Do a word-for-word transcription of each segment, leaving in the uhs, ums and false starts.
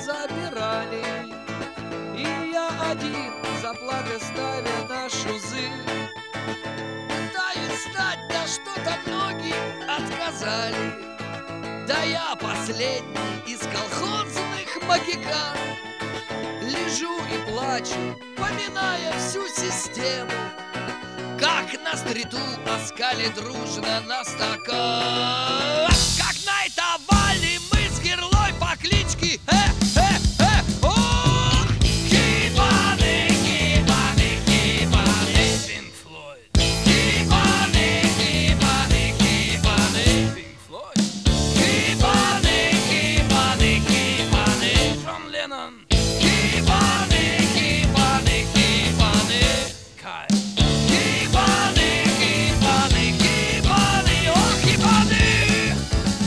забирали. И я один, заплаты ставя на шузы, пытаюсь встать, да что-то ноги отказали. Да я последний из колхозных магикан. Лежу и плачу, поминая всю систему, как на стриту оскали дружно на стакан. Как найтовали мы с герлой по кличке э, э, э, ох! Хибаны, хибаны, хибаны, Pink Floyd. Хибаны, хибаны, хибаны, Pink Floyd. Хибаны, хибаны, хибаны, Джон Леннон. Хибаны, хибаны, хибаны, Кай. Хибаны, хибаны, хибаны, ох, хибаны.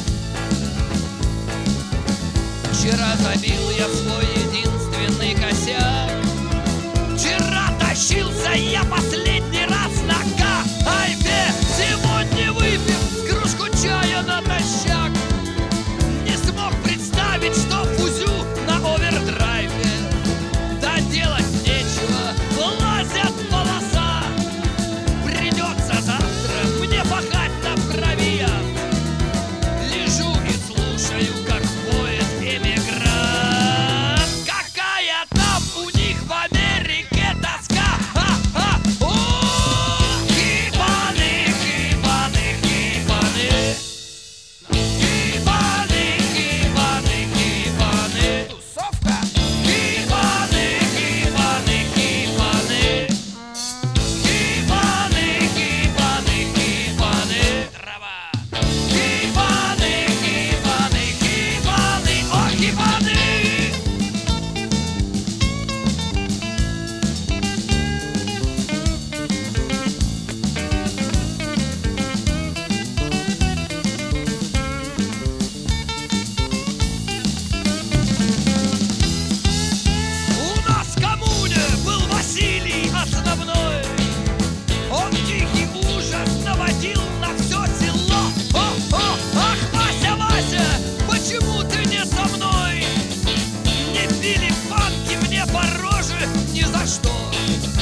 Вчера забил я свой единственный косяк. Вчера тащился я последний раз на Кайфе. Сегодня выпив кружку чая натощак. Не смог представить, что фузю на овердрайве. Да делать нечего, влазят волоса. Придется завтра мне пахать на бровиях. Лежу и слушаю, как поет эмигрант. Какая там у них в Америке тоска! А-а! О! Хибаны, хибаны, хибаны. Хибаны, хибаны, хибаны. Тусовка. Хибаны, хибаны, хибаны. Хибаны, хибаны, хибаны. Трава. Хибаны, хибаны, хибаны, о, хибаны. У нас в коммуне был Василий основной. Он тихий ужас наводил на все село. О-о, ах, Вася, Вася, почему ты не со мной? Не били панки мне по роже ни за что.